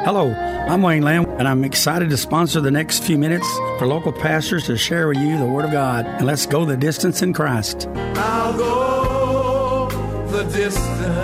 Hello, I'm Wayne Lamb, and I'm excited to sponsor the next few minutes for local pastors to share with you the Word of God. And let's go the distance in Christ. I'll go the distance.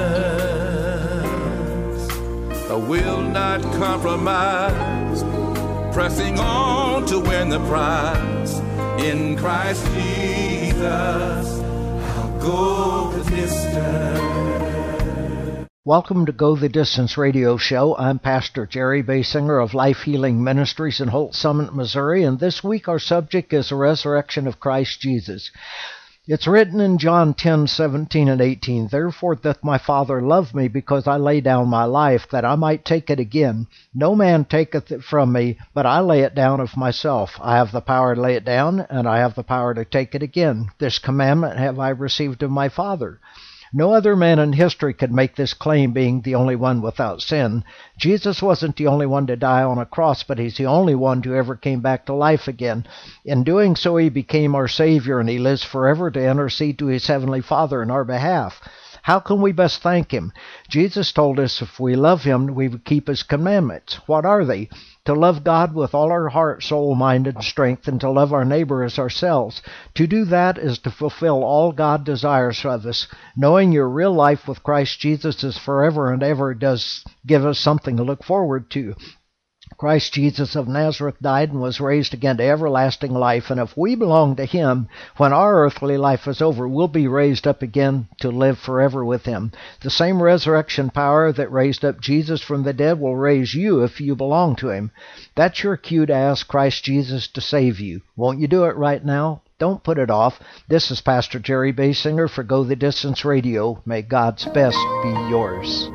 I will not compromise. Pressing on to win the prize. In Christ Jesus, I'll go the distance. Welcome to Go the Distance radio show. I'm Pastor Jerry Basinger of Life Healing Ministries in Holt Summit, Missouri, and this week our subject is the resurrection of Christ Jesus. It's written in John 10:17 and 18, "Therefore doth my Father love me, because I lay down my life, that I might take it again. No man taketh it from me, but I lay it down of myself. I have the power to lay it down, and I have the power to take it again. This commandment have I received of my Father." No other man in history could make this claim, being the only one without sin. Jesus wasn't the only one to die on a cross, but he's the only one who ever came back to life again. In doing so, he became our Savior, and he lives forever to intercede to his Heavenly Father in our behalf. How can we best thank him? Jesus told us if we love him, we would keep his commandments. What are they? To love God with all our heart, soul, mind, and strength, and to love our neighbor as ourselves. To do that is to fulfill all God desires of us. Knowing your real life with Christ Jesus is forever and ever does give us something to look forward to. Christ Jesus of Nazareth died and was raised again to everlasting life, and if we belong to him, when our earthly life is over, we'll be raised up again to live forever with him. The same resurrection power that raised up Jesus from the dead will raise you if you belong to him. That's your cue to ask Christ Jesus to save you. Won't you do it right now? Don't put it off. This is Pastor Jerry Basinger for Go the Distance Radio. May God's best be yours.